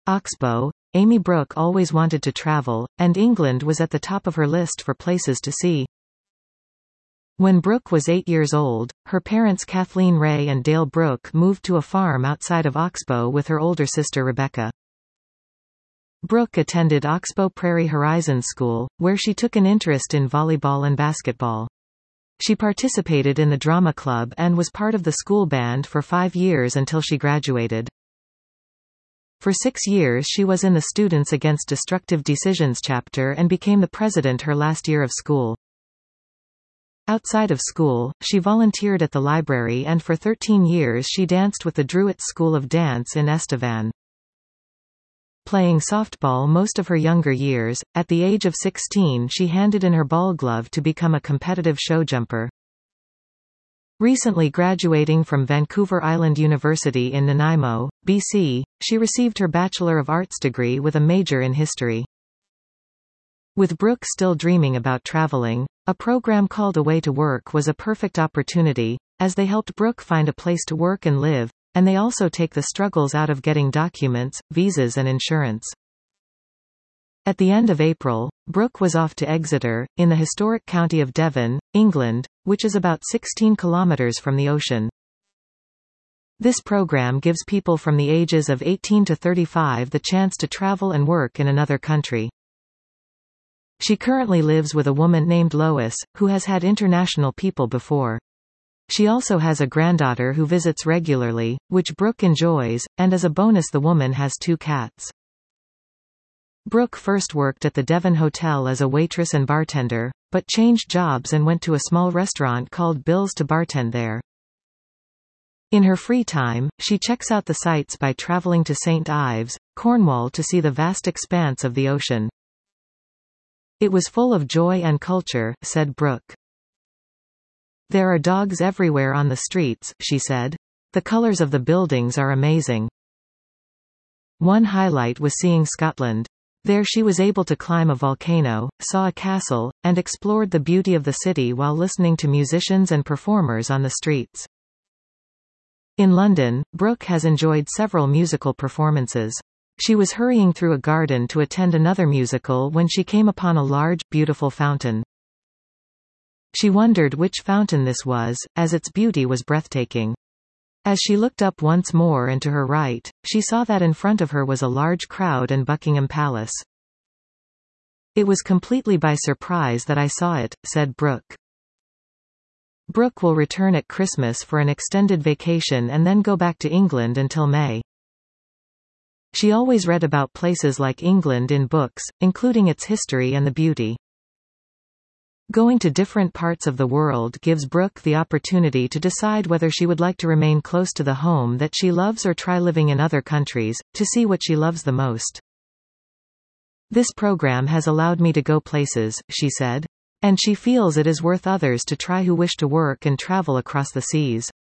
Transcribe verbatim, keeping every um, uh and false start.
Oxbow. Amy Brooke always wanted to travel, and England was at the top of her list for places to see. When Brooke was eight years old, her parents Kathleen Ray and Dale Brooke moved to a farm outside of Oxbow with her older sister Rebecca. Brooke attended Oxbow Prairie Horizons School, where she took an interest in volleyball and basketball. She participated in the drama club and was part of the school band for five years until she graduated. For six years she was in the Students Against Destructive Decisions chapter and became the president her last year of school. Outside of school, she volunteered at the library and for thirteen years she danced with the Druitt School of Dance in Estevan. Playing softball most of her younger years, at the age of sixteen she handed in her ball glove to become a competitive showjumper. Recently graduating from Vancouver Island University in Nanaimo, B C, she received her Bachelor of Arts degree with a major in history. With Brooke still dreaming about traveling, a program called Away to Work was a perfect opportunity, as they helped Brooke find a place to work and live, and they also take the struggles out of getting documents, visas and insurance. At the end of April, Brooke was off to Exeter, in the historic county of Devon, England, which is about sixteen kilometers from the ocean. This program gives people from the ages of eighteen to thirty-five the chance to travel and work in another country. She currently lives with a woman named Lois, who has had international people before. She also has a granddaughter who visits regularly, which Brooke enjoys, and as a bonus the woman has two cats. Brooke first worked at the Devon Hotel as a waitress and bartender, but changed jobs and went to a small restaurant called Bill's to bartend there. In her free time, she checks out the sights by traveling to Saint Ives, Cornwall to see the vast expanse of the ocean. It was full of joy and culture, said Brooke. There are dogs everywhere on the streets, she said. The colors of the buildings are amazing. One highlight was seeing Scotland. There she was able to climb a volcano, saw a castle, and explored the beauty of the city while listening to musicians and performers on the streets. In London, Brooke has enjoyed several musical performances. She was hurrying through a garden to attend another musical when she came upon a large, beautiful fountain. She wondered which fountain this was, as its beauty was breathtaking. As she looked up once more and to her right, she saw that in front of her was a large crowd and Buckingham Palace. It was completely by surprise that I saw it, said Brooke. Brooke will return at Christmas for an extended vacation and then go back to England until May. She always read about places like England in books, including its history and the beauty. Going to different parts of the world gives Brooke the opportunity to decide whether she would like to remain close to the home that she loves or try living in other countries, to see what she loves the most. This program has allowed me to go places, she said. And she feels it is worth others to try who wish to work and travel across the seas.